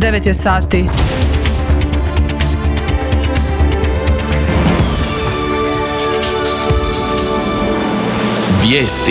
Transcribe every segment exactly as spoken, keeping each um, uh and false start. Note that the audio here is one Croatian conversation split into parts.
devet je sati. Vijesti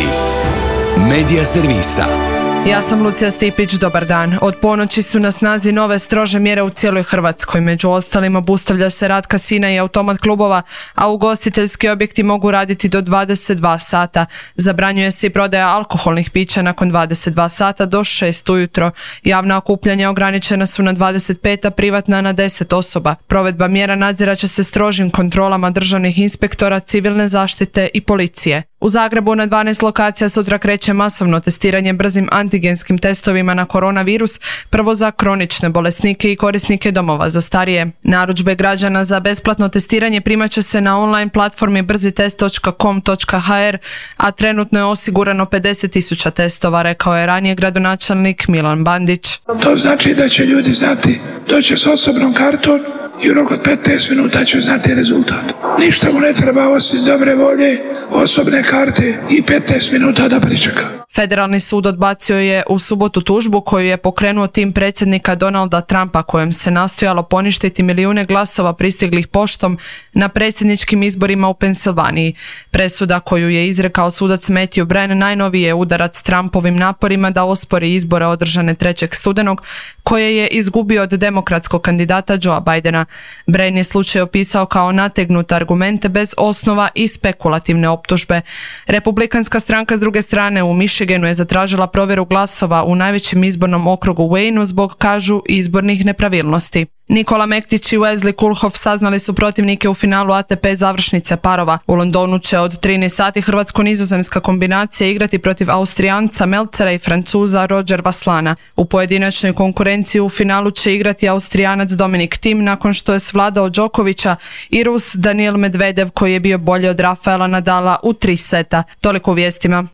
Medija servisa. Ja sam Lucija Stipić, dobar dan. Od ponoći su na snazi nove strože mjere u cijeloj Hrvatskoj. Među ostalim obustavlja se rad kasina i automat klubova, a ugostiteljski objekti mogu raditi do dvadeset dva sata. Zabranjuje se i prodaja alkoholnih pića nakon dvadeset dva sata do šest ujutro. Javna okupljanja ograničena su na dvadeset pet, a privatna na deset osoba. Provedba mjera nadzirat će se strožim kontrolama državnih inspektora, civilne zaštite i policije. U Zagrebu na dvanaest lokacija sutra kreće masovno testiranje brzim antigenskim testovima na koronavirus, prvo za kronične bolesnike i korisnike domova za starije. Narudžbe građana za besplatno testiranje primat će se na online platformi brzitest točka com točka ha er, a trenutno je osigurano pedeset tisuća testova, rekao je ranije gradonačelnik Milan Bandić. To znači da će ljudi znati, doći s osobnom kartom i u roku od petnaest minuta će znati rezultat. Ništa mu ne treba osim dobre volje, osobne karte i petnaest minuta da pričeka. Federalni sud odbacio je u subotu tužbu koju je pokrenuo tim predsjednika Donalda Trumpa, kojem se nastojalo poništiti milijune glasova pristiglih poštom na predsjedničkim izborima u Pensilvaniji. Presuda koju je izrekao sudac Matthew Brennan najnoviji je udarac Trumpovim naporima da ospori izbore održane trećeg studenog, koje je izgubio od demokratskog kandidata Joea Bidena. Brennan je slučaj opisao kao nategnute argumente bez osnova i spekulativne optužbe. Republikanska stranka s druge strane u Michiganu je zatražila provjeru glasova u najvećem izbornom okrugu Waynu zbog, kažu, izbornih nepravilnosti. Nikola Mektić i Wesley Kulhoff saznali su protivnike u finalu A T P završnice parova. U Londonu će od trinaest sati hrvatsko-nizozemska kombinacija igrati protiv Austrijanca Melcera i Francuza Roger Vaslana. U pojedinačnoj konkurenciji u finalu će igrati Austrijanac Dominic Thiem nakon što je svladao Đokovića i Rus Daniil Medvedev koji je bio bolji od Rafaela Nadala u tri seta. Toliko u vijestima.